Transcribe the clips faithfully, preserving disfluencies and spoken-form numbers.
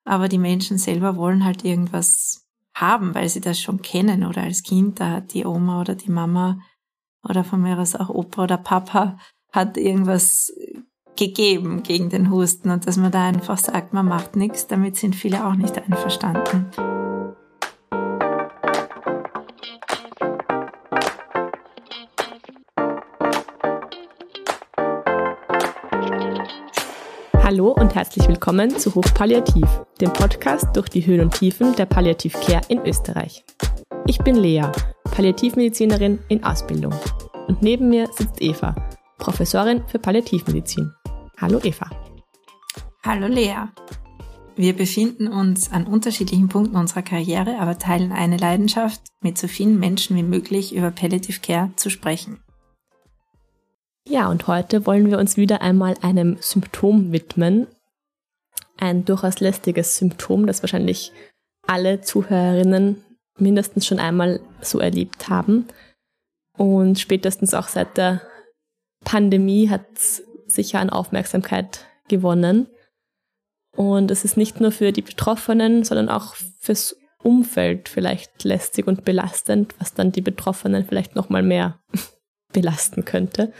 aber die Menschen selber wollen halt irgendwas haben, weil sie das schon kennen oder als Kind, da hat die Oma oder die Mama oder von mir aus auch Opa oder Papa hat irgendwas gegeben gegen den Husten und dass man da einfach sagt, man macht nichts, damit sind viele auch nicht einverstanden. Hallo und herzlich willkommen zu Hochpalliativ, dem Podcast durch die Höhen und Tiefen der Palliative Care in Österreich. Ich bin Lea, Palliativmedizinerin in Ausbildung. Und neben mir sitzt Eva, Professorin für Palliativmedizin. Hallo Eva. Hallo Lea. Wir befinden uns an unterschiedlichen Punkten unserer Karriere, aber teilen eine Leidenschaft, mit so vielen Menschen wie möglich über Palliative Care zu sprechen. Ja, und heute wollen wir uns wieder einmal einem Symptom widmen. Ein durchaus lästiges Symptom, das wahrscheinlich alle Zuhörerinnen mindestens schon einmal so erlebt haben. Und spätestens auch seit der Pandemie hat es sicher an Aufmerksamkeit gewonnen. Und es ist nicht nur für die Betroffenen, sondern auch fürs Umfeld vielleicht lästig und belastend, was dann die Betroffenen vielleicht noch mal mehr belasten könnte.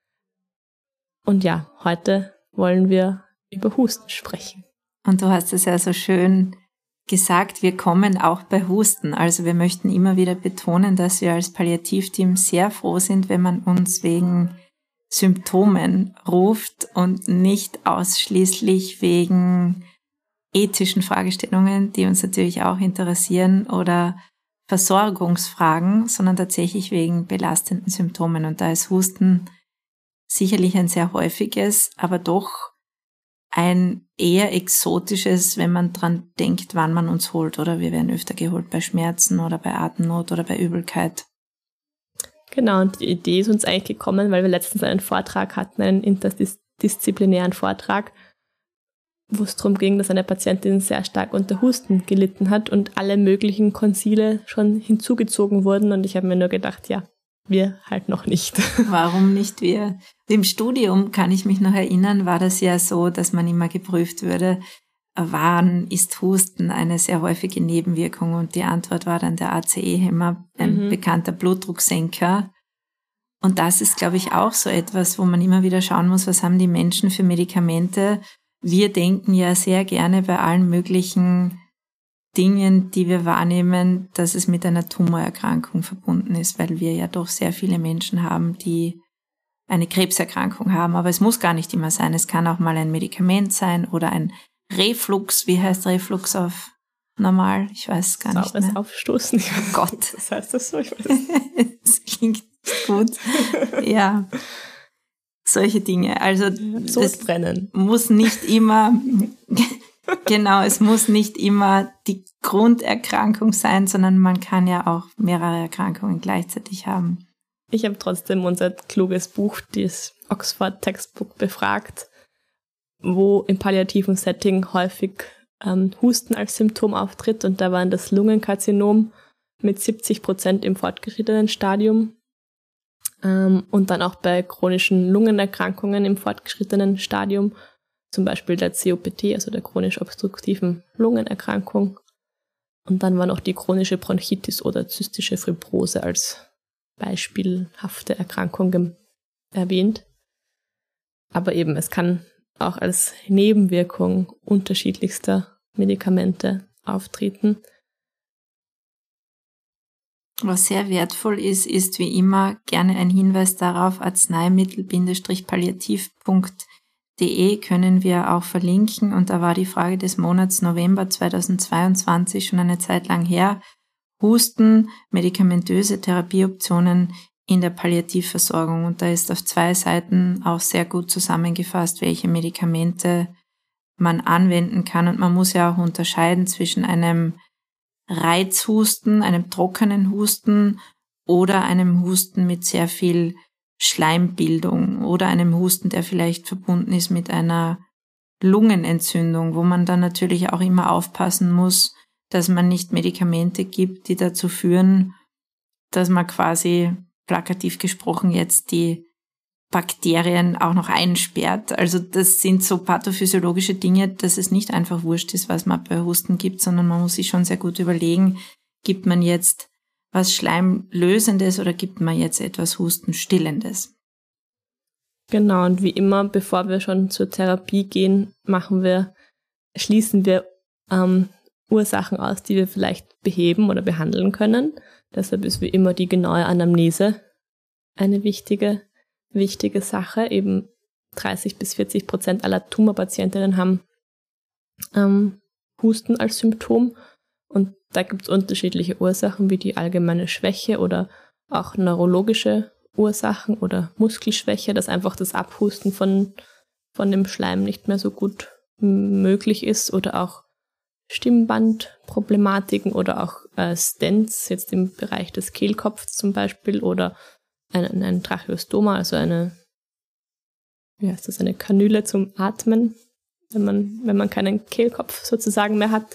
Und ja, heute wollen wir über Husten sprechen. Und du hast es ja so schön gesagt, wir kommen auch bei Husten. Also wir möchten immer wieder betonen, dass wir als Palliativteam sehr froh sind, wenn man uns wegen Symptomen ruft und nicht ausschließlich wegen ethischen Fragestellungen, die uns natürlich auch interessieren, oder Versorgungsfragen, sondern tatsächlich wegen belastenden Symptomen. Und da ist Husten sicherlich ein sehr häufiges, aber doch ein eher exotisches, wenn man dran denkt, wann man uns holt. Oder wir werden öfter geholt bei Schmerzen oder bei Atemnot oder bei Übelkeit. Genau, und die Idee ist uns eigentlich gekommen, weil wir letztens einen Vortrag hatten, einen interdisziplinären Vortrag, wo es darum ging, dass eine Patientin sehr stark unter Husten gelitten hat und alle möglichen Konsile schon hinzugezogen wurden. Und ich habe mir nur gedacht, ja, wir halt noch nicht. Warum nicht wir? Im Studium, kann ich mich noch erinnern, war das ja so, dass man immer geprüft würde, wann ist Husten eine sehr häufige Nebenwirkung? Und die Antwort war dann der A C E-Hemmer, ein mhm. bekannter Blutdrucksenker. Und das ist, glaube ich, auch so etwas, wo man immer wieder schauen muss, was haben die Menschen für Medikamente? Wir denken ja sehr gerne bei allen möglichen Dingen, die wir wahrnehmen, dass es mit einer Tumorerkrankung verbunden ist, weil wir ja doch sehr viele Menschen haben, die eine Krebserkrankung haben. Aber es muss gar nicht immer sein. Es kann auch mal ein Medikament sein oder ein Reflux. Wie heißt Reflux auf normal? Ich weiß es gar nicht mehr. Saures Aufstoßen. Oh Gott. Was heißt das so? Ich weiß es. Das klingt gut. Ja. Solche Dinge. Also Sodbrennen. Muss nicht immer... Genau, es muss nicht immer die Grunderkrankung sein, sondern man kann ja auch mehrere Erkrankungen gleichzeitig haben. Ich habe trotzdem unser kluges Buch, das Oxford Textbook, befragt, wo im palliativen Setting häufig ähm, Husten als Symptom auftritt. Und da waren das Lungenkarzinom mit siebzig Prozent im fortgeschrittenen Stadium ähm, und dann auch bei chronischen Lungenerkrankungen im fortgeschrittenen Stadium, zum Beispiel der C O P T, also der chronisch obstruktiven Lungenerkrankung. Und dann war noch die chronische Bronchitis oder zystische Fibrose als beispielhafte Erkrankung erwähnt. Aber eben, es kann auch als Nebenwirkung unterschiedlichster Medikamente auftreten. Was sehr wertvoll ist, ist wie immer gerne ein Hinweis darauf, arzneimittel-palliativ punkt de können wir auch verlinken. Und da war die Frage des Monats November zweitausendzweiundzwanzig schon eine Zeit lang her. Husten, medikamentöse Therapieoptionen in der Palliativversorgung. Und da ist auf zwei Seiten auch sehr gut zusammengefasst, welche Medikamente man anwenden kann. Und man muss ja auch unterscheiden zwischen einem Reizhusten, einem trockenen Husten oder einem Husten mit sehr viel Schleimbildung oder einem Husten, der vielleicht verbunden ist mit einer Lungenentzündung, wo man dann natürlich auch immer aufpassen muss, dass man nicht Medikamente gibt, die dazu führen, dass man quasi plakativ gesprochen jetzt die Bakterien auch noch einsperrt. Also das sind so pathophysiologische Dinge, dass es nicht einfach wurscht ist, was man bei Husten gibt, sondern man muss sich schon sehr gut überlegen, gibt man jetzt was Schleimlösendes oder gibt man jetzt etwas Hustenstillendes? Genau, und wie immer, bevor wir schon zur Therapie gehen, machen wir, schließen wir ähm, Ursachen aus, die wir vielleicht beheben oder behandeln können. Deshalb ist wie immer die genaue Anamnese eine wichtige, wichtige Sache. Eben dreißig bis vierzig Prozent aller Tumorpatientinnen haben ähm, Husten als Symptom. Und da gibt es unterschiedliche Ursachen, wie die allgemeine Schwäche oder auch neurologische Ursachen oder Muskelschwäche, dass einfach das Abhusten von, von dem Schleim nicht mehr so gut möglich ist, oder auch Stimmbandproblematiken oder auch äh, Stents, jetzt im Bereich des Kehlkopfs zum Beispiel, oder ein, ein Tracheostoma, also eine, wie heißt das, eine Kanüle zum Atmen, wenn man, wenn man keinen Kehlkopf sozusagen mehr hat.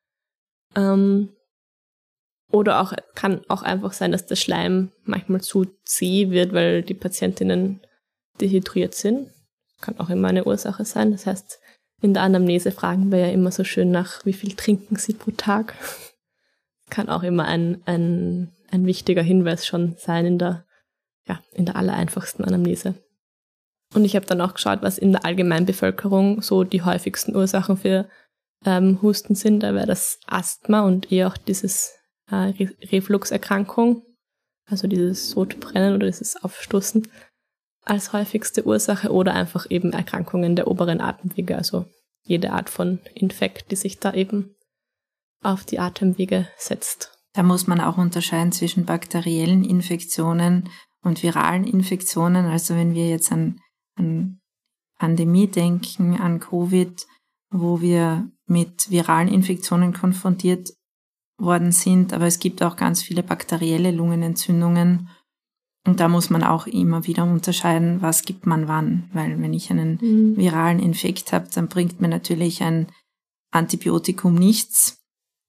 Ähm, oder auch kann auch einfach sein, dass der Schleim manchmal zu zäh wird, weil die Patientinnen dehydriert sind. Kann auch immer eine Ursache sein. Das heißt, in der Anamnese fragen wir ja immer so schön nach, wie viel trinken Sie pro Tag. Kann auch immer ein, ein, ein wichtiger Hinweis schon sein in der, ja, in der allereinfachsten Anamnese. Und ich habe dann auch geschaut, was in der Allgemeinbevölkerung so die häufigsten Ursachen für ähm, Husten sind. Da wäre das Asthma und eher auch dieses äh, Re- Refluxerkrankung, also dieses Sodbrennen oder dieses Aufstoßen als häufigste Ursache, oder einfach eben Erkrankungen der oberen Atemwege, also jede Art von Infekt, die sich da eben auf die Atemwege setzt. Da muss man auch unterscheiden zwischen bakteriellen Infektionen und viralen Infektionen. Also wenn wir jetzt an, an Pandemie denken, an Covid, wo wir mit viralen Infektionen konfrontiert worden sind, aber es gibt auch ganz viele bakterielle Lungenentzündungen. Und da muss man auch immer wieder unterscheiden, was gibt man wann. Weil wenn ich einen mhm. viralen Infekt habe, dann bringt mir natürlich ein Antibiotikum nichts.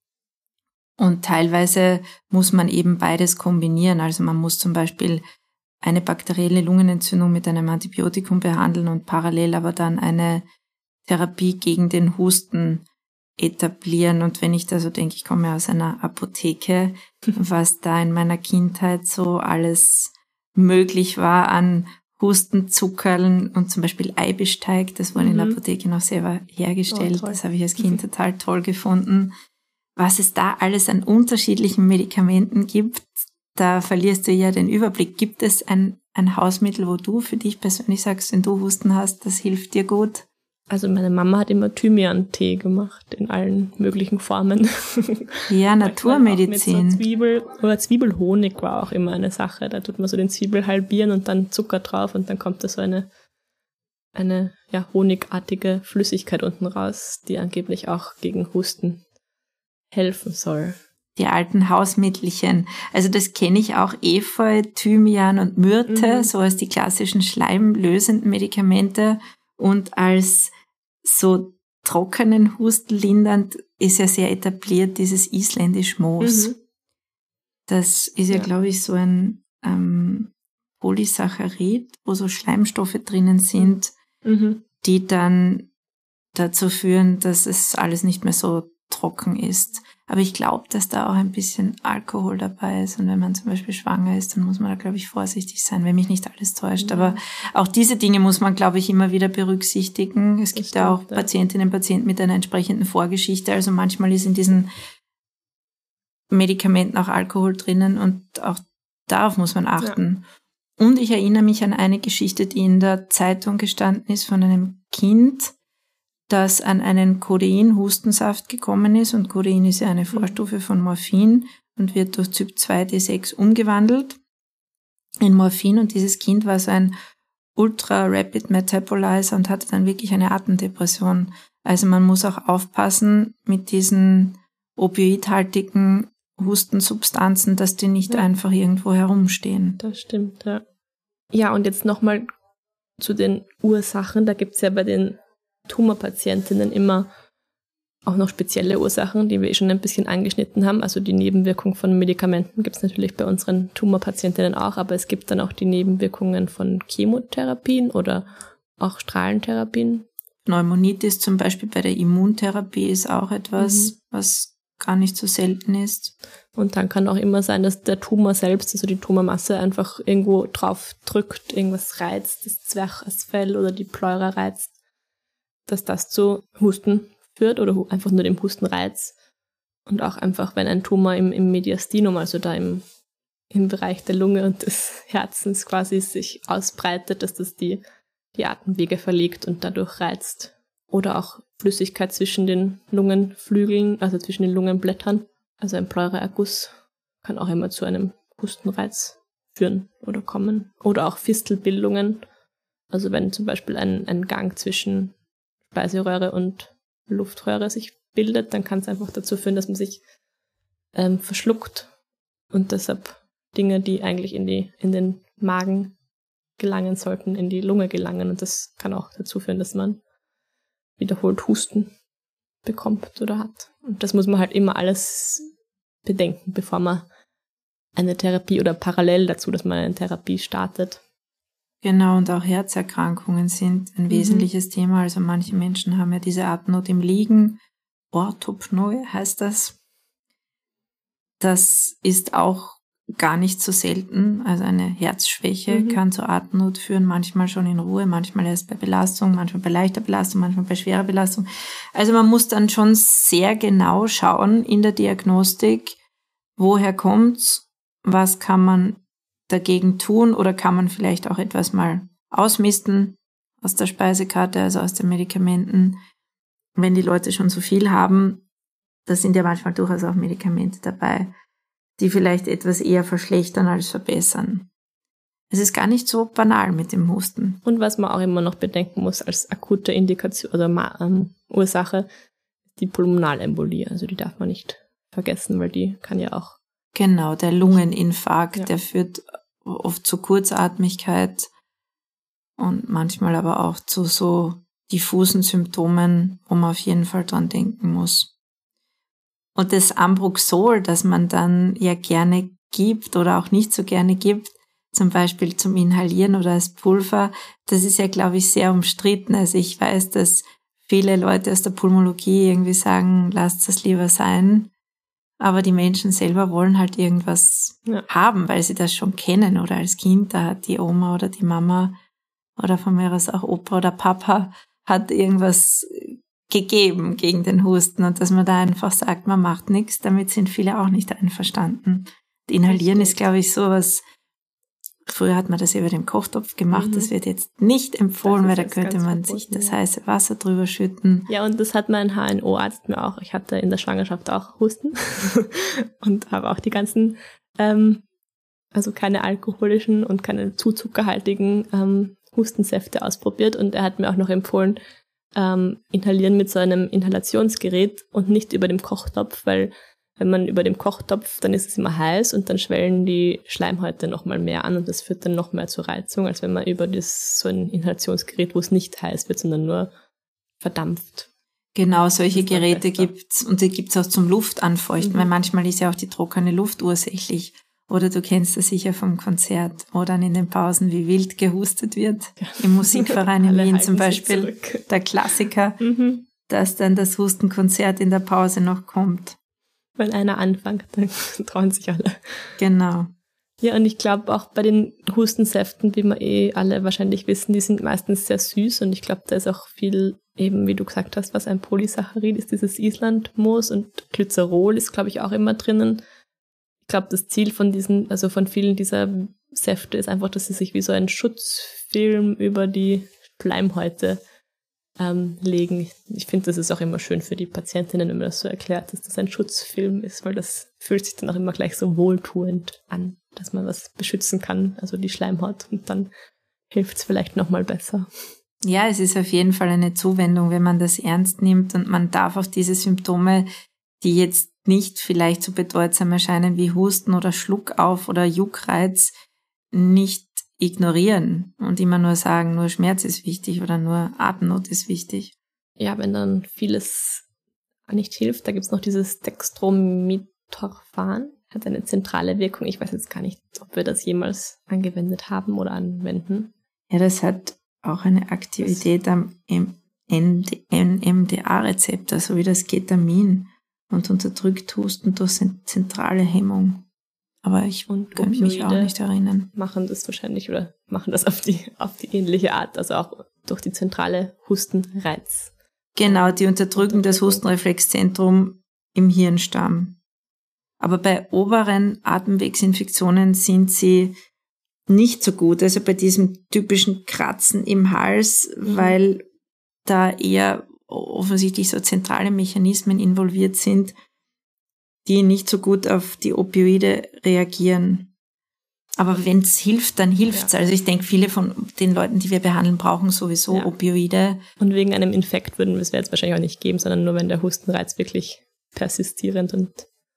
Und teilweise muss man eben beides kombinieren. Also man muss zum Beispiel eine bakterielle Lungenentzündung mit einem Antibiotikum behandeln und parallel aber dann eine Therapie gegen den Husten etablieren. Und wenn ich da so denke, ich komme aus einer Apotheke, was da in meiner Kindheit so alles möglich war an Hustenzuckerln und zum Beispiel Eibesteig, das wurde mhm. in der Apotheke noch selber hergestellt. Oh, das habe ich als Kind total toll gefunden. Was es da alles an unterschiedlichen Medikamenten gibt, da verlierst du ja den Überblick. Gibt es ein, ein Hausmittel, wo du für dich persönlich sagst, wenn du Husten hast, das hilft dir gut? Also meine Mama hat immer Thymian-Tee gemacht, in allen möglichen Formen. Ja, Naturmedizin. Mit so Zwiebel, oder Zwiebelhonig war auch immer eine Sache. Da tut man so den Zwiebel halbieren und dann Zucker drauf und dann kommt da so eine, eine ja, honigartige Flüssigkeit unten raus, die angeblich auch gegen Husten helfen soll. Die alten Hausmittelchen. Also das kenne ich auch, Efeu, Thymian und Myrte, mhm. so als die klassischen schleimlösenden Medikamente. Und als so trockenen Husten lindernd ist ja sehr etabliert dieses isländisch Moos. Mhm. Das ist ja, ja. glaube ich, so ein ähm, Polysaccharid, wo so Schleimstoffe drinnen sind, mhm. die dann dazu führen, dass es alles nicht mehr so trocken ist. Aber ich glaube, dass da auch ein bisschen Alkohol dabei ist. Und wenn man zum Beispiel schwanger ist, dann muss man da, glaube ich, vorsichtig sein, wenn mich nicht alles täuscht. Ja. Aber auch diese Dinge muss man, glaube ich, immer wieder berücksichtigen. Es das gibt ja auch Patientinnen und Patienten mit einer entsprechenden Vorgeschichte. Also manchmal ist in diesen Medikamenten auch Alkohol drinnen und auch darauf muss man achten. Ja. Und ich erinnere mich an eine Geschichte, die in der Zeitung gestanden ist von einem Kind, das an einen Codein-Hustensaft gekommen ist. Und Codein ist ja eine Vorstufe von Morphin und wird durch Typ zwei D sechs umgewandelt in Morphin. Und dieses Kind war so ein Ultra-Rapid Metabolizer und hatte dann wirklich eine Atemdepression. Also man muss auch aufpassen mit diesen opioidhaltigen Hustensubstanzen, dass die nicht ja. einfach irgendwo herumstehen. Das stimmt, ja. Ja, und jetzt nochmal zu den Ursachen. Da gibt's ja bei den Tumorpatientinnen immer auch noch spezielle Ursachen, die wir eh schon ein bisschen angeschnitten haben. Also die Nebenwirkung von Medikamenten gibt es natürlich bei unseren Tumorpatientinnen auch, aber es gibt dann auch die Nebenwirkungen von Chemotherapien oder auch Strahlentherapien. Pneumonitis zum Beispiel bei der Immuntherapie ist auch etwas, mhm. was gar nicht so selten ist. Und dann kann auch immer sein, dass der Tumor selbst, also die Tumormasse, einfach irgendwo drauf drückt, irgendwas reizt, das Zwerchfell oder die Pleura reizt, dass das zu Husten führt oder einfach nur dem Hustenreiz. Und auch einfach, wenn ein Tumor im, im Mediastinum, also da im, im Bereich der Lunge und des Herzens quasi sich ausbreitet, dass das die, die Atemwege verlegt und dadurch reizt. Oder auch Flüssigkeit zwischen den Lungenflügeln, also zwischen den Lungenblättern. Also ein Pleuraerguss kann auch immer zu einem Hustenreiz führen oder kommen. Oder auch Fistelbildungen. Also wenn zum Beispiel ein, ein Gang zwischen Speiseröhre und Luftröhre sich bildet, dann kann es einfach dazu führen, dass man sich ähm, verschluckt und deshalb Dinge, die eigentlich in die in den Magen gelangen sollten, in die Lunge gelangen. Und das kann auch dazu führen, dass man wiederholt Husten bekommt oder hat. Und das muss man halt immer alles bedenken, bevor man eine Therapie oder parallel dazu, dass man eine Therapie startet. Genau, und auch Herzerkrankungen sind ein mhm. wesentliches Thema. Also manche Menschen haben ja diese Atemnot im Liegen. Orthopnoe heißt das. Das ist auch gar nicht so selten. Also eine Herzschwäche mhm. kann zur Atemnot führen, manchmal schon in Ruhe, manchmal erst bei Belastung, manchmal bei leichter Belastung, manchmal bei schwerer Belastung. Also man muss dann schon sehr genau schauen in der Diagnostik, woher kommt's, was kann man dagegen tun oder kann man vielleicht auch etwas mal ausmisten aus der Speisekarte, also aus den Medikamenten. Wenn die Leute schon so viel haben, da sind ja manchmal durchaus auch Medikamente dabei, die vielleicht etwas eher verschlechtern als verbessern. Es ist gar nicht so banal mit dem Husten. Und was man auch immer noch bedenken muss als akute Indikation oder Ma- ähm, Ursache, die Pulmonalembolie. Also die darf man nicht vergessen, weil die kann ja auch... Genau, der Lungeninfarkt, ja. Der führt oft zu Kurzatmigkeit und manchmal aber auch zu so diffusen Symptomen, wo man auf jeden Fall dran denken muss. Und das Ambroxol, das man dann ja gerne gibt oder auch nicht so gerne gibt, zum Beispiel zum Inhalieren oder als Pulver, das ist ja, glaube ich, sehr umstritten. Also ich weiß, dass viele Leute aus der Pulmologie irgendwie sagen, lasst das lieber sein. Aber die Menschen selber wollen halt irgendwas ja. haben, weil sie das schon kennen. Oder als Kind, da hat die Oma oder die Mama oder von mir aus auch Opa oder Papa hat irgendwas gegeben gegen den Husten. Und dass man da einfach sagt, man macht nichts, damit sind viele auch nicht einverstanden. Und Inhalieren ist, glaube ich, sowas, früher hat man das über den Kochtopf gemacht, mhm. das wird jetzt nicht empfohlen, weil da könnte man verboten, sich das ja. heiße Wasser drüber schütten. Ja, und das hat mein H N O-Arzt mir auch. Ich hatte in der Schwangerschaft auch Husten und habe auch die ganzen, ähm, also keine alkoholischen und keine zu zuckerhaltigen ähm, Hustensäfte ausprobiert und er hat mir auch noch empfohlen, ähm, inhalieren mit so einem Inhalationsgerät und nicht über dem Kochtopf, weil wenn man über dem Kochtopf, dann ist es immer heiß und dann schwellen die Schleimhäute nochmal mehr an und das führt dann noch mehr zur Reizung, als wenn man über das so ein Inhalationsgerät, wo es nicht heiß wird, sondern nur verdampft. Genau, solche Geräte gibt's und die gibt's auch zum Luftanfeuchten, mhm. weil manchmal ist ja auch die trockene Luft ursächlich. Oder du kennst das sicher vom Konzert, wo dann in den Pausen wie wild gehustet wird. Ja. Im Musikverein in Wien zum Beispiel, der Klassiker, mhm. dass dann das Hustenkonzert in der Pause noch kommt. Wenn einer anfängt, dann trauen sich alle. Genau. Ja, und ich glaube auch bei den Hustensäften, wie wir eh alle wahrscheinlich wissen, die sind meistens sehr süß und ich glaube, da ist auch viel, eben wie du gesagt hast, was ein Polysaccharid ist, dieses Islandmoos und Glycerol ist, glaube ich, auch immer drinnen. Ich glaube, das Ziel von diesen, also von vielen dieser Säfte ist einfach, dass sie sich wie so ein Schutzfilm über die Schleimhäute ähm, legen. Ich, ich finde, das ist auch immer schön für die Patientinnen, wenn man das so erklärt, dass das ein Schutzfilm ist, weil das fühlt sich dann auch immer gleich so wohltuend an, dass man was beschützen kann, also die Schleimhaut, und dann hilft es vielleicht nochmal besser. Ja, es ist auf jeden Fall eine Zuwendung, wenn man das ernst nimmt und man darf auch diese Symptome, die jetzt nicht vielleicht so bedeutsam erscheinen wie Husten oder Schluckauf oder Juckreiz, nicht ignorieren und immer nur sagen, nur Schmerz ist wichtig oder nur Atemnot ist wichtig. Ja, wenn dann vieles nicht hilft. Da gibt es noch dieses Dextrometorphan, hat eine zentrale Wirkung. Ich weiß jetzt gar nicht, ob wir das jemals angewendet haben oder anwenden. Ja, das hat auch eine Aktivität das am N M D A-Rezeptor, so wie das Ketamin, und unterdrückt Husten durch zentrale Hemmung. Aber ich könnte mich auch nicht erinnern. Machen das wahrscheinlich oder machen das auf die, auf die ähnliche Art, also auch durch die zentrale Hustenreiz. Genau, die unterdrücken das Hustenreflexzentrum im Hirnstamm. Aber bei oberen Atemwegsinfektionen sind sie nicht so gut, also bei diesem typischen Kratzen im Hals, mhm. weil da eher offensichtlich so zentrale Mechanismen involviert sind, die nicht so gut auf die Opioide reagieren. Aber wenn es hilft, dann hilft's. Ja. Also ich denke, viele von den Leuten, die wir behandeln, brauchen sowieso ja. Opioide. Und wegen einem Infekt würden wir es jetzt wahrscheinlich auch nicht geben, sondern nur, wenn der Hustenreiz wirklich persistierend und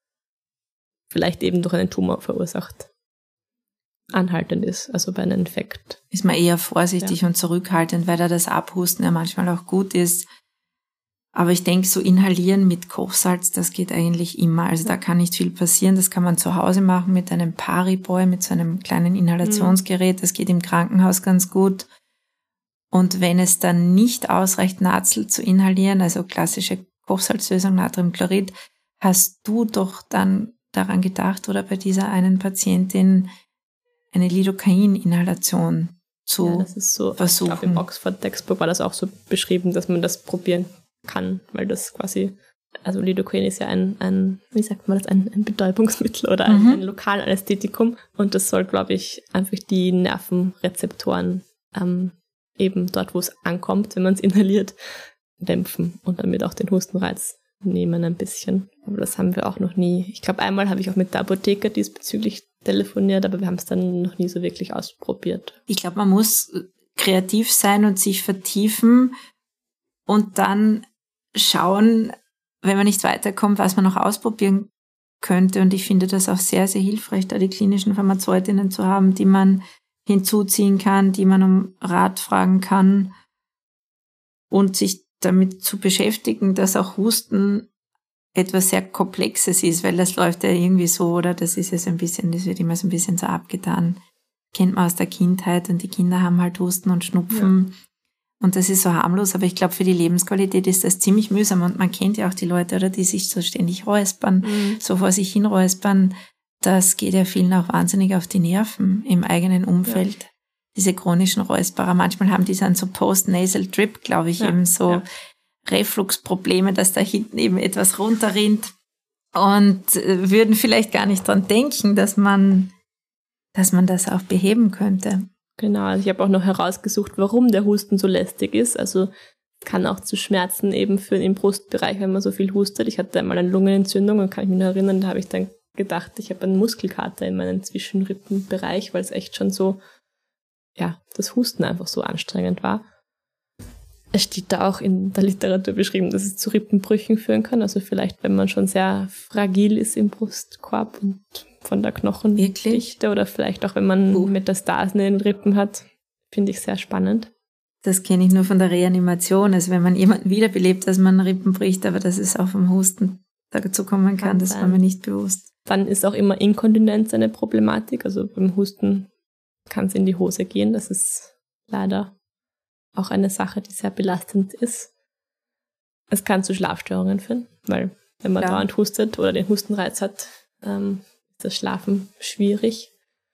vielleicht eben durch einen Tumor verursacht anhaltend ist, also bei einem Infekt. Ist man eher vorsichtig ja. und zurückhaltend, weil da das Abhusten ja manchmal auch gut ist. Aber ich denke, so inhalieren mit Kochsalz, das geht eigentlich immer. Also da kann nicht viel passieren. Das kann man zu Hause machen mit einem Pariboy, mit so einem kleinen Inhalationsgerät. Das geht im Krankenhaus ganz gut. Und wenn es dann nicht ausreicht, Nazel zu inhalieren, also klassische Kochsalzlösung, Natriumchlorid, hast du doch dann daran gedacht oder bei dieser einen Patientin eine Lidocain-Inhalation zu ja, das ist so, versuchen. Ich glaube, im Oxford-Textbook war das auch so beschrieben, dass man das probieren kann, weil das quasi, also Lidocain ist ja ein, ein wie sagt man das, ein, ein Betäubungsmittel oder ein, mhm. ein Lokalanästhetikum und das soll, glaube ich, einfach die Nervenrezeptoren ähm, eben dort, wo es ankommt, wenn man es inhaliert, dämpfen und damit auch den Hustenreiz nehmen ein bisschen. Aber das haben wir auch noch nie. Ich glaube, einmal habe ich auch mit der Apotheker diesbezüglich telefoniert, aber wir haben es dann noch nie so wirklich ausprobiert. Ich glaube, man muss kreativ sein und sich vertiefen und dann schauen, wenn man nicht weiterkommt, was man noch ausprobieren könnte. Und ich finde das auch sehr, sehr hilfreich, da die klinischen Pharmazeutinnen zu haben, die man hinzuziehen kann, die man um Rat fragen kann und sich damit zu beschäftigen, dass auch Husten etwas sehr Komplexes ist, weil das läuft ja irgendwie so, oder das ist ja so ein bisschen, das wird immer so ein bisschen so abgetan. Kennt man aus der Kindheit und die Kinder haben halt Husten und Schnupfen ja. und das ist so harmlos, aber ich glaube, für die Lebensqualität ist das ziemlich mühsam und man kennt ja auch die Leute, oder, die sich so ständig räuspern, mhm. so vor sich hin räuspern, das geht ja vielen auch wahnsinnig auf die Nerven im eigenen Umfeld. Ja. Diese chronischen Räusperer, manchmal haben die dann so Post-Nasal Drip, glaube ich, ja, eben so ja. Refluxprobleme, dass da hinten eben etwas runterrinnt und äh, würden vielleicht gar nicht dran denken, dass man, dass man das auch beheben könnte. Genau, also ich habe auch noch herausgesucht, warum der Husten so lästig ist. Also kann auch zu Schmerzen eben führen im Brustbereich, wenn man so viel hustet. Ich hatte einmal eine Lungenentzündung und kann ich mich noch erinnern, da habe ich dann gedacht, ich habe einen Muskelkater in meinem Zwischenrippenbereich, weil es echt schon so ja, das Husten einfach so anstrengend war. Es steht da auch in der Literatur beschrieben, dass es zu Rippenbrüchen führen kann. Also vielleicht, wenn man schon sehr fragil ist im Brustkorb und von der Knochendichte oder vielleicht auch, wenn man uh. Metastasen in den Rippen hat, finde ich sehr spannend. Das kenne ich nur von der Reanimation. Also wenn man jemanden wiederbelebt, dass man Rippen bricht, aber dass es auch vom Husten dazu kommen kann, kann das sein. War mir nicht bewusst. Dann ist auch immer Inkontinenz eine Problematik. Also beim Husten kann es in die Hose gehen. Das ist leider auch eine Sache, die sehr belastend ist. Es kann zu Schlafstörungen führen, weil wenn man ja. dauernd hustet oder den Hustenreiz hat, ähm, ist das Schlafen schwierig.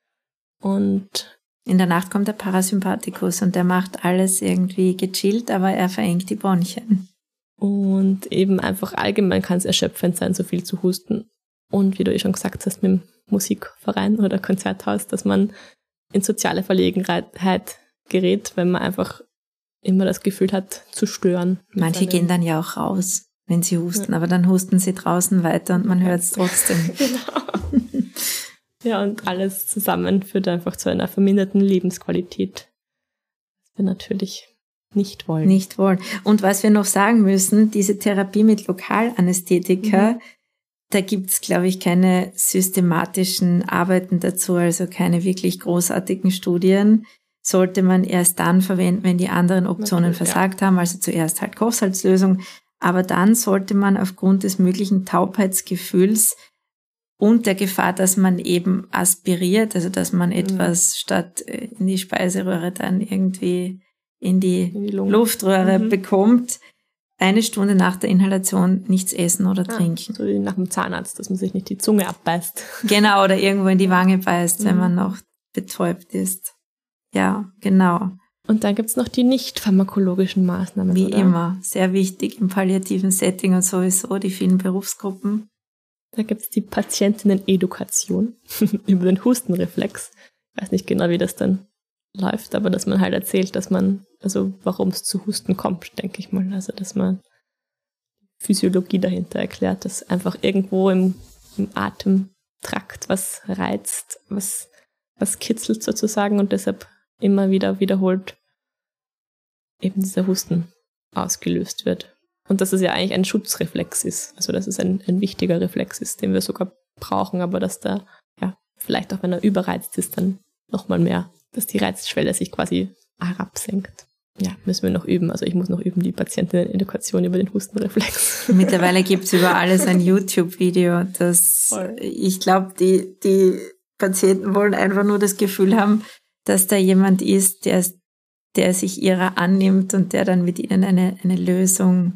Und in der Nacht kommt der Parasympathikus und der macht alles irgendwie gechillt, aber er verengt die Bronchien. Und eben einfach allgemein kann es erschöpfend sein, so viel zu husten. Und wie du eh schon gesagt hast, mit dem Musikverein oder Konzerthaus, dass man in soziale Verlegenheit gerät, wenn man einfach immer das Gefühl hat, zu stören. Manche gehen dann ja auch raus, wenn sie husten, ja. aber dann husten sie draußen weiter und man hört es trotzdem. Genau. Ja, und alles zusammen führt einfach zu einer verminderten Lebensqualität. Was wir natürlich nicht wollen. Nicht wollen. Und was wir noch sagen müssen, diese Therapie mit Lokalanästhetika, mhm. da gibt's, glaube ich, keine systematischen Arbeiten dazu, also keine wirklich großartigen Studien. Sollte man erst dann verwenden, wenn die anderen Optionen Natürlich, versagt ja. haben, also zuerst halt Kochsalzlösung. Aber dann sollte man aufgrund des möglichen Taubheitsgefühls und der Gefahr, dass man eben aspiriert, also dass man etwas statt in die Speiseröhre dann irgendwie in die, in die Luftröhre mhm. bekommt, eine Stunde nach der Inhalation nichts essen oder ah, trinken. So wie nach dem Zahnarzt, dass man sich nicht die Zunge abbeißt. Genau, oder irgendwo in die Wange beißt, mhm. wenn man noch betäubt ist. Ja, genau. Und dann gibt's noch die nicht pharmakologischen Maßnahmen, Wie oder? immer, sehr wichtig im palliativen Setting und sowieso die vielen Berufsgruppen. Da gibt's die Patientinnen-Edukation über den Hustenreflex. Ich weiß nicht genau, wie das dann läuft, aber dass man halt erzählt, dass man, also warum es zu Husten kommt, denke ich mal. Also dass man Physiologie dahinter erklärt, dass einfach irgendwo im, im Atemtrakt was reizt, was, was kitzelt sozusagen und deshalb immer wieder wiederholt eben dieser Husten ausgelöst wird. Und dass es ja eigentlich ein Schutzreflex ist, also dass es ein, ein wichtiger Reflex ist, den wir sogar brauchen, aber dass da, ja, vielleicht auch wenn er überreizt ist, dann nochmal mehr, dass die Reizschwelle sich quasi herabsenkt. Ja, müssen wir noch üben. Also ich muss noch üben, die Patientinnen-Edukation über den Hustenreflex. Mittlerweile gibt's über alles ein YouTube-Video, das Voll. Ich glaube, die, die Patienten wollen einfach nur das Gefühl haben, dass da jemand ist, der, der sich ihrer annimmt und der dann mit ihnen eine, eine Lösung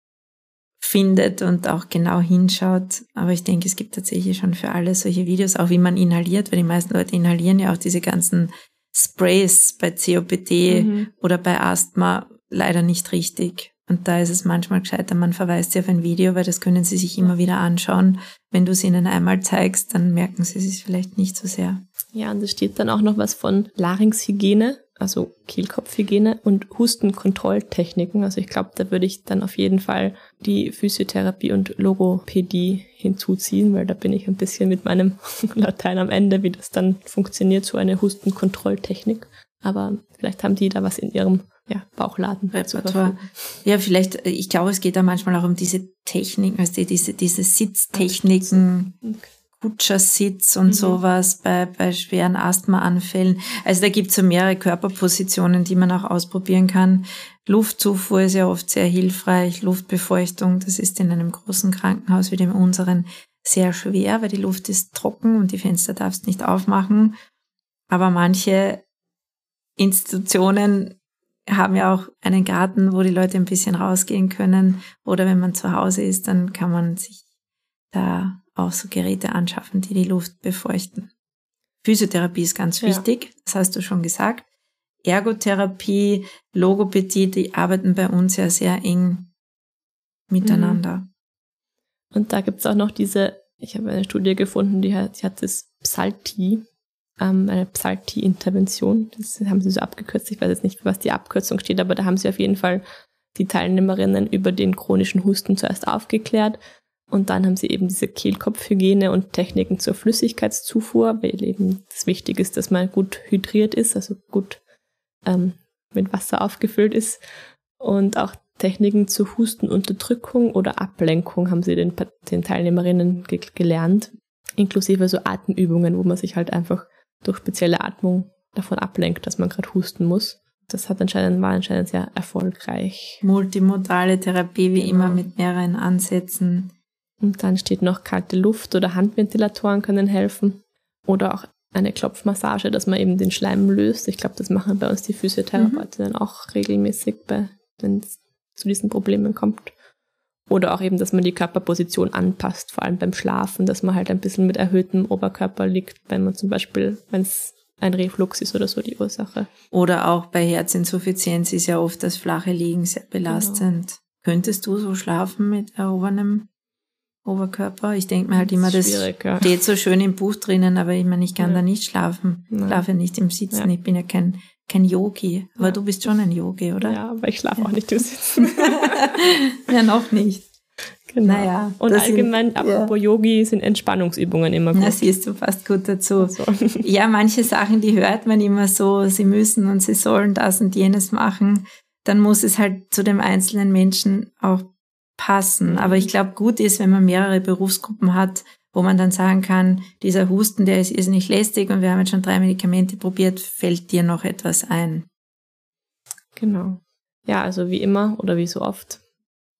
findet und auch genau hinschaut. Aber ich denke, es gibt tatsächlich schon für alle solche Videos, auch wie man inhaliert, weil die meisten Leute inhalieren ja auch diese ganzen Sprays bei C O P D mhm. oder bei Asthma leider nicht richtig. Und da ist es manchmal gescheiter, man verweist sie auf ein Video, weil das können sie sich immer wieder anschauen. Wenn du es ihnen einmal zeigst, dann merken sie es vielleicht nicht so sehr. Ja, und es steht dann auch noch was von Larynxhygiene, also Kehlkopfhygiene und Hustenkontrolltechniken. Also ich glaube, da würde ich dann auf jeden Fall die Physiotherapie und Logopädie hinzuziehen, weil da bin ich ein bisschen mit meinem Latein am Ende, wie das dann funktioniert, so eine Hustenkontrolltechnik. Aber vielleicht haben die da was in ihrem ja, Bauchladen. Repertoire. Ja, vielleicht, ich glaube, es geht da manchmal auch um diese Techniken, also diese, diese Sitztechniken, okay. Kutschersitz und mhm. sowas bei, bei schweren Asthmaanfällen. Also da gibt es so mehrere Körperpositionen, die man auch ausprobieren kann. Luftzufuhr ist ja oft sehr hilfreich, Luftbefeuchtung, das ist in einem großen Krankenhaus wie dem unseren sehr schwer, weil die Luft ist trocken und die Fenster darfst nicht aufmachen. Aber manche Institutionen haben ja auch einen Garten, wo die Leute ein bisschen rausgehen können. Oder wenn man zu Hause ist, dann kann man sich da auch so Geräte anschaffen, die die Luft befeuchten. Physiotherapie ist ganz wichtig, ja. Das hast du schon gesagt. Ergotherapie, Logopädie, die arbeiten bei uns ja sehr eng miteinander. Und da gibt's auch noch diese, ich habe eine Studie gefunden, die hat, die hat das Psalti, ähm, eine Psalti-Intervention. Das haben sie so abgekürzt. Ich weiß jetzt nicht, für was die Abkürzung steht, aber da haben sie auf jeden Fall die Teilnehmerinnen über den chronischen Husten zuerst aufgeklärt. Und dann haben sie eben diese Kehlkopfhygiene und Techniken zur Flüssigkeitszufuhr, weil eben das Wichtige ist, dass man gut hydriert ist, also gut ähm, mit Wasser aufgefüllt ist. Und auch Techniken zur Hustenunterdrückung oder Ablenkung haben sie den, den Teilnehmerinnen ge- gelernt, inklusive so Atemübungen, wo man sich halt einfach durch spezielle Atmung davon ablenkt, dass man gerade husten muss. Das hat anscheinend, war anscheinend sehr erfolgreich. Multimodale Therapie, wie genau. Immer mit mehreren Ansätzen. Und dann steht noch kalte Luft oder Handventilatoren können helfen. Oder auch eine Klopfmassage, dass man eben den Schleim löst. Ich glaube, das machen bei uns die Physiotherapeutinnen mhm. auch regelmäßig, wenn es zu diesen Problemen kommt. Oder auch eben, dass man die Körperposition anpasst, vor allem beim Schlafen, dass man halt ein bisschen mit erhöhtem Oberkörper liegt, wenn man zum Beispiel, wenn es ein Reflux ist oder so die Ursache. Oder auch bei Herzinsuffizienz ist ja oft das flache Liegen sehr belastend. Genau. Könntest du so schlafen mit erhobenem Oberkörper? Ich denke mir halt immer, das, das ja. steht so schön im Buch drinnen, aber ich meine, ich kann ja. da nicht schlafen. Ich schlafe nicht im Sitzen. Ja. Ich bin ja kein, kein Yogi. Aber ja. du bist schon ein Yogi, oder? Ja, aber ich schlafe ja. auch nicht im Sitzen. Ja, noch nicht. Genau. Naja, und allgemein, sind, apropos ja. Yogi, sind Entspannungsübungen immer gut. Na, siehst du fast gut dazu. Also. Ja, manche Sachen, die hört man immer so, sie müssen und sie sollen das und jenes machen. Dann muss es halt zu dem einzelnen Menschen auch passen. Mhm. Aber ich glaube, gut ist, wenn man mehrere Berufsgruppen hat, wo man dann sagen kann, dieser Husten, der ist irrsinnig lästig und wir haben jetzt schon drei Medikamente probiert, fällt dir noch etwas ein? Genau. Ja, also wie immer oder wie so oft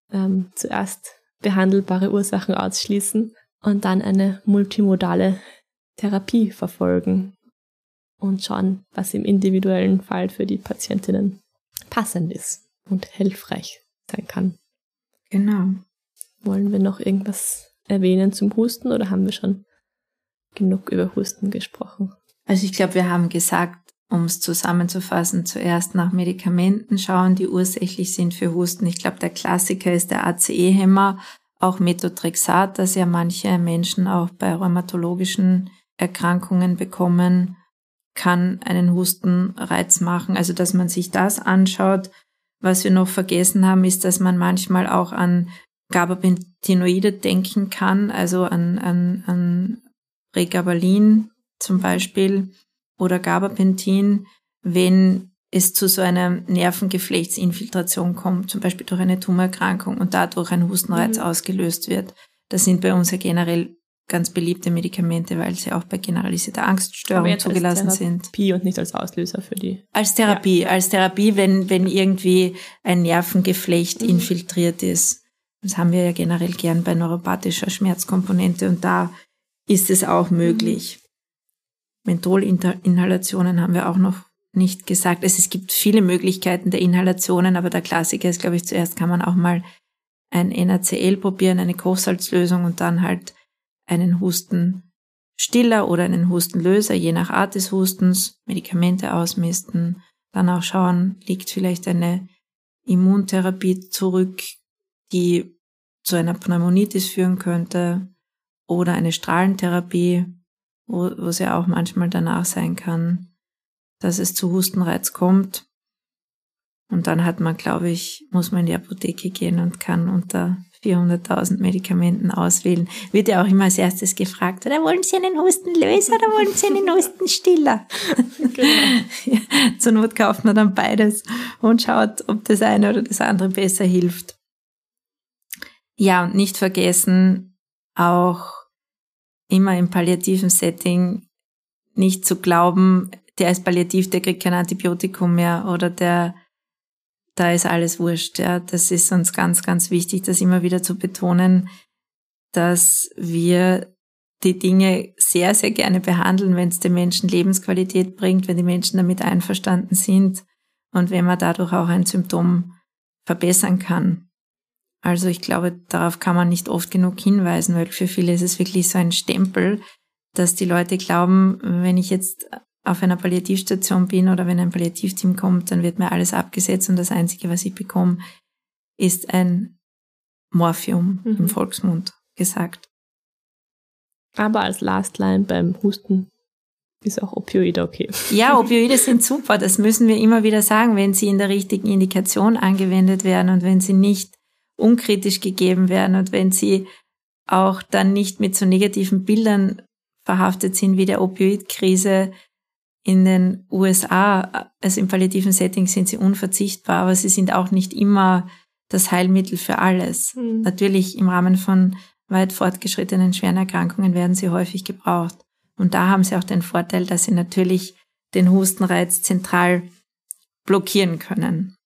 ähm, zuerst behandelbare Ursachen ausschließen und dann eine multimodale Therapie verfolgen und schauen, was im individuellen Fall für die Patientinnen passend ist und hilfreich sein kann. Genau. Wollen wir noch irgendwas erwähnen zum Husten oder haben wir schon genug über Husten gesprochen? Also ich glaube, wir haben gesagt, um es zusammenzufassen, zuerst nach Medikamenten schauen, die ursächlich sind für Husten. Ich glaube, der Klassiker ist der A C E-Hemmer, auch Methotrexat, das ja manche Menschen auch bei rheumatologischen Erkrankungen bekommen, kann einen Hustenreiz machen. Also dass man sich das anschaut. Was wir noch vergessen haben, ist, dass man manchmal auch an Gabapentinoide denken kann, also an, an, an Pregabalin zum Beispiel oder Gabapentin, wenn es zu so einer Nervengeflechtsinfiltration kommt, zum Beispiel durch eine Tumorerkrankung und dadurch ein Hustenreiz mhm. ausgelöst wird. Das sind bei uns ja generell ganz beliebte Medikamente, weil sie auch bei generalisierter Angststörung zugelassen sind. Als Therapie und nicht als Auslöser für die... Als Therapie, ja. als Therapie, wenn, wenn irgendwie ein Nervengeflecht mhm. infiltriert ist. Das haben wir ja generell gern bei neuropathischer Schmerzkomponente und da ist es auch möglich. Mhm. Mentholinhalationen haben wir auch noch nicht gesagt. Also es gibt viele Möglichkeiten der Inhalationen, aber der Klassiker ist, glaube ich, zuerst kann man auch mal ein N A C L probieren, eine Kochsalzlösung und dann halt einen Hustenstiller oder einen Hustenlöser, je nach Art des Hustens, Medikamente ausmisten, dann auch schauen, liegt vielleicht eine Immuntherapie zurück, die zu einer Pneumonitis führen könnte, oder eine Strahlentherapie, wo, wo es ja auch manchmal danach sein kann, dass es zu Hustenreiz kommt. Und dann hat man, glaube ich, muss man in die Apotheke gehen und kann unter vierhunderttausend Medikamenten auswählen. Wird ja auch immer als erstes gefragt, oder wollen Sie einen Hustenlöser oder wollen Sie einen Hustenstiller? Genau. Ja, zur Not kauft man dann beides und schaut, ob das eine oder das andere besser hilft. Ja, und nicht vergessen, auch immer im palliativen Setting nicht zu glauben, der ist palliativ, der kriegt kein Antibiotikum mehr oder der da ist alles wurscht. Ja. Das ist uns ganz, ganz wichtig, das immer wieder zu betonen, dass wir die Dinge sehr, sehr gerne behandeln, wenn es den Menschen Lebensqualität bringt, wenn die Menschen damit einverstanden sind und wenn man dadurch auch ein Symptom verbessern kann. Also ich glaube, darauf kann man nicht oft genug hinweisen, weil für viele ist es wirklich so ein Stempel, dass die Leute glauben, wenn ich jetzt auf einer Palliativstation bin oder wenn ein Palliativteam kommt, dann wird mir alles abgesetzt und das Einzige, was ich bekomme, ist ein Morphium mhm. im Volksmund gesagt. Aber als Last Line beim Husten ist auch Opioide okay. Ja, Opioide sind super, das müssen wir immer wieder sagen, wenn sie in der richtigen Indikation angewendet werden und wenn sie nicht unkritisch gegeben werden und wenn sie auch dann nicht mit so negativen Bildern verhaftet sind wie der Opioidkrise in den U S A, also im palliativen Setting sind sie unverzichtbar, aber sie sind auch nicht immer das Heilmittel für alles. Mhm. Natürlich im Rahmen von weit fortgeschrittenen schweren Erkrankungen werden sie häufig gebraucht. Und da haben sie auch den Vorteil, dass sie natürlich den Hustenreiz zentral blockieren können.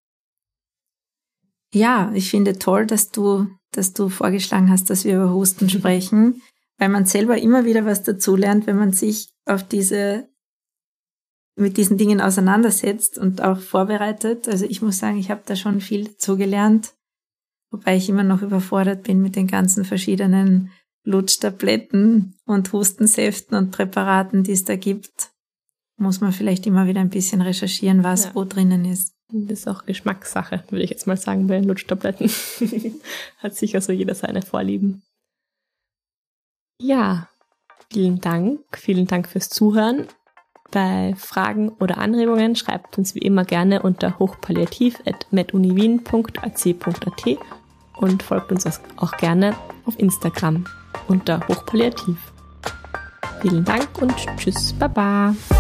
Ja, ich finde toll, dass du, dass du vorgeschlagen hast, dass wir über Husten sprechen, weil man selber immer wieder was dazulernt, wenn man sich auf diese mit diesen Dingen auseinandersetzt und auch vorbereitet. Also ich muss sagen, ich habe da schon viel dazugelernt, wobei ich immer noch überfordert bin mit den ganzen verschiedenen Lutschtabletten und Hustensäften und Präparaten, die es da gibt. Muss man vielleicht immer wieder ein bisschen recherchieren, was ja. wo drinnen ist. Das ist auch Geschmackssache, würde ich jetzt mal sagen, bei den Lutschtabletten. Hat sicher so jeder seine Vorlieben. Ja, vielen Dank. Vielen Dank fürs Zuhören. Bei Fragen oder Anregungen schreibt uns wie immer gerne unter hochpalliativ at meduniwien punkt a c punkt a t und folgt uns auch gerne auf Instagram unter hochpalliativ. Vielen Dank und tschüss, baba.